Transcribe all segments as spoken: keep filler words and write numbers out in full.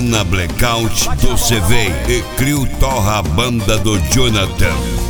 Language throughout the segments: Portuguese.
Cena Blackout do C V e Crio Torra a banda do Jonathan.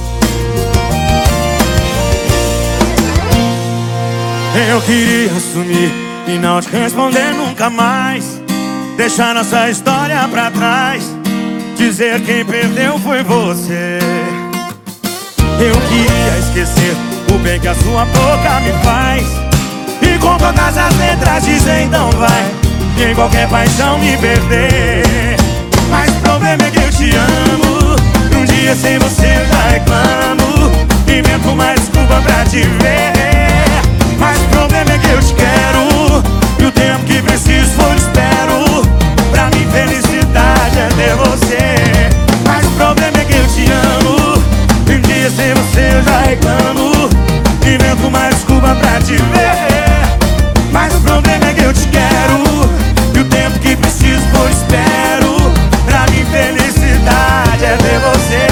Eu queria sumir e não te responder nunca mais, deixar nossa história pra trás, dizer quem perdeu foi você. Eu queria esquecer o bem que a sua boca me faz, e com todas as letras dizer não vai, e em qualquer paixão me perder. Mas o problema é que eu te amo, um dia sem você eu já reclamo, invento uma desculpa pra te ver. Mas o problema é que eu te quero, e o tempo que preciso for te espero. Pra mim felicidade é ter você. Mas o problema é que eu te amo, um dia sem você eu já reclamo, invento uma desculpa pra te ver. Mas o problema é que eu te quero, e o tempo que preciso for te espero. Pra mim felicidade é ter você.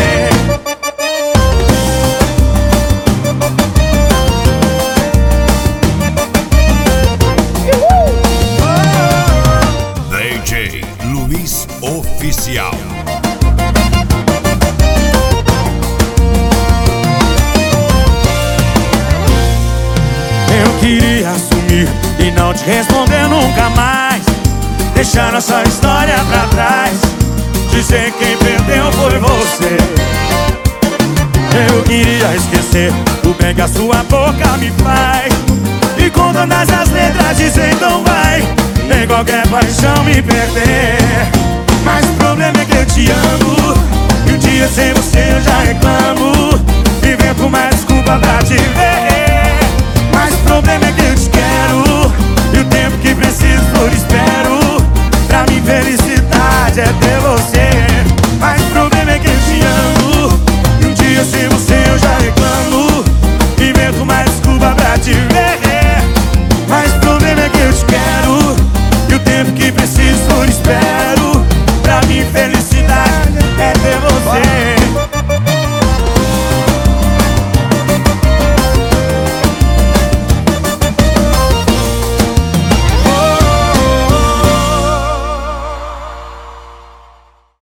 D J Luiz Oficial. Eu queria assumir e não te responder nunca mais, deixar nossa história pra trás, dizer quem perdeu foi você. Eu queria esquecer o bem que a sua boca me faz, e com todas as letras dizer então vai, em qualquer paixão me perder. Mas o problema é que eu te amo, e um dia sem você eu já reclamo, invento uma desculpa pra te ver. Mas o problema é que eu te quero, e o tempo que preciso por espero. Pra mim felicidade é ter você. Mas o problema é que eu te amo, e um dia sem você eu já reclamo, invento uma desculpa pra te ver.